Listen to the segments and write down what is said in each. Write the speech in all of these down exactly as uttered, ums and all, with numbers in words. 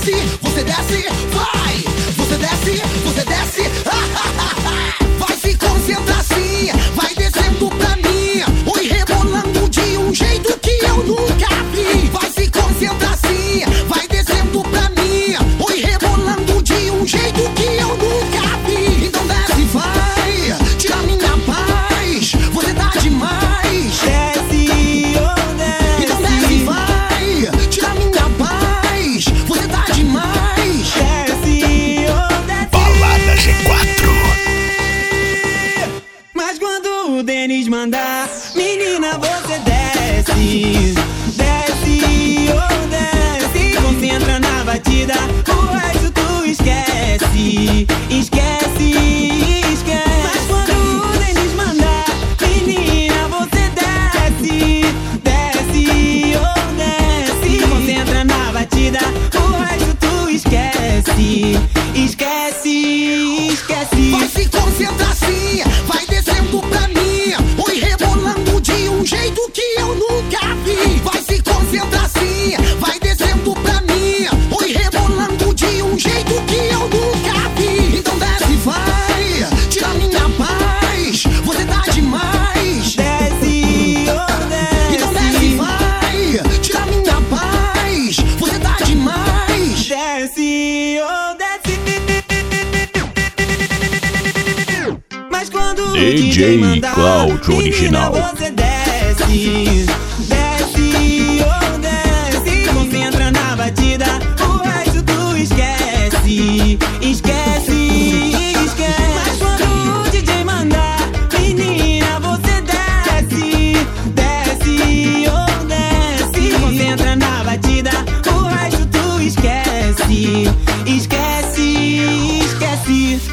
desce, você desce, vai. Você desce, você desce. Vai se concentrar sim, vai descendo pra mim. Oi, rebolando de um jeito que eu nunca vi. Vai se concentrar sim, vai descendo pra mim. Oi, rebolando de um jeito que eu nunca vi. Então desce, vai, tira minha paz. Você tá demais. Desce, oh desce. Então desce, vai, tira minha paz. Você tá demais. Desce, oh desce. Balada G quatro. Mas quando o Denis mandar, menina, você desce. Desce, oh desce. Concentra na batida, o resto tu esquece. Esquece, esquece. Mas quando o Denis mandar, menina, você desce. Desce, oh desce. Concentra na batida, o resto tu esquece. Esquece, esquece. Vai se concentrar sim, vai descendo pra mim. Oi, rebolando de um jeito que eu nunca vi. Vai se concentrar sim, vai descendo pra mim. Oi, rebolando de um jeito que eu nunca vi. Então desce, vai, tira minha paz. Você tá demais. Desce, oh desce. Então desce, vai, tira minha paz. Você tá demais. Desce, oh desce. Mas quando o D J D J mandar, Cláudio menina, original. você desce. Desce, oh desce. Concentra na batida, o resto tu esquece. Esquece, esquece. Mas quando o D J mandar, menina, você desce. Desce, oh desce. Concentra na batida, o resto tu esquece. Esquece, esquece.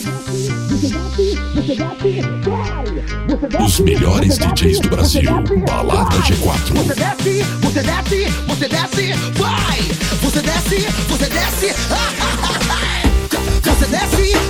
Os melhores D Js do Brasil. Balada G quatro. Você desce, você desce, você desce, vai. Você desce, você desce. Você desce,